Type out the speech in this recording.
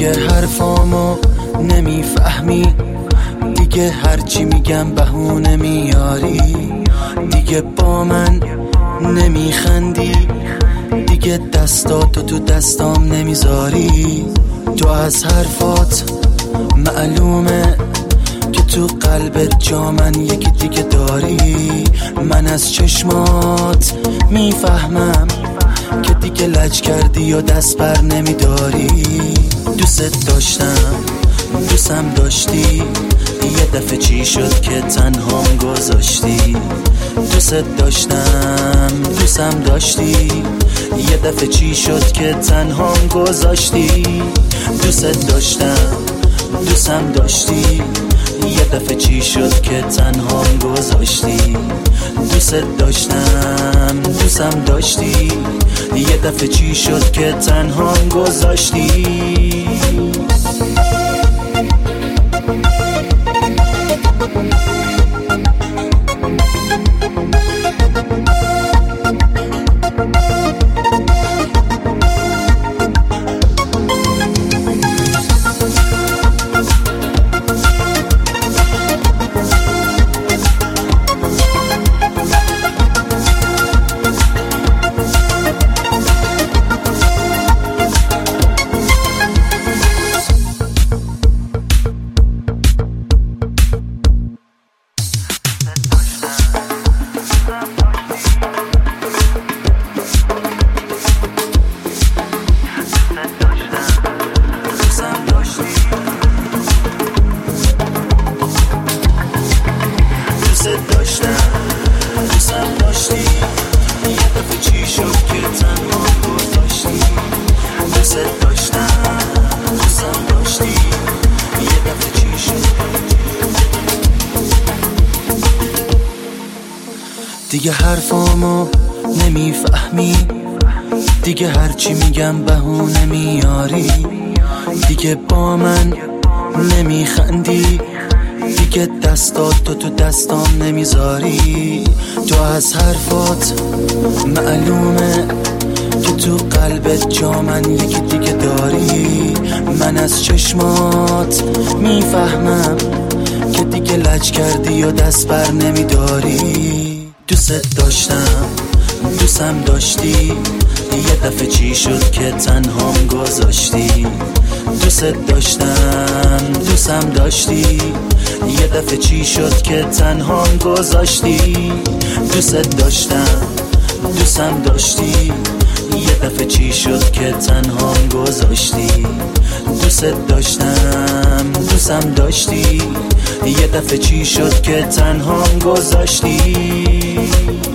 دیگه حرفامو نمیفهمی، دیگه هرچی میگم بهونه میاری، دیگه با من نمیخندی، دیگه دستاتو تو دستام نمیذاری. تو از حرفات معلومه که تو قلبت جا من یکی دیگه داری. من از چشمات میفهمم که دیگه لج کردی و دست بر نمیداری. دوست داشتم دوستم داشتی، یه دفعه چی شد که تنهام گذاشتی. دوست داشتم دوستم داشتی، یه دفعه چی شد که تنهام گذاشتی. دوست داشتم دوستم داشتی، یه دفعه چی شد که تنهام گذاشتی. دوست داشتم دوستم داشتی، یه دفعه چی شد که تنهام گذاشتی. دیگه حرفامو نمیفهمی، دیگه هرچی میگم بهونه میاری، دیگه با من نمیخندی، دیگه دستاتو تو دستام نمیذاری. تو از حرفات معلومه که تو قلبت جا من یکی دیگه داری. من از چشمات میفهمم که دیگه لج کردی و دست بر نمیداری. دوست داشتم دوستم داشتی، یه دفعه چی شد که تنهام گذاشتی. دوست داشتم دوستم داشتی، یه دفعه چی شد که تنهام گذاشتی. دوست داشتم دوستم داشتی، یه دفعه چی شد که تنهام گذاشتی. دوست داشتم دوستم داشتی، یه دفعه چی شد که تنهام گذاشتی.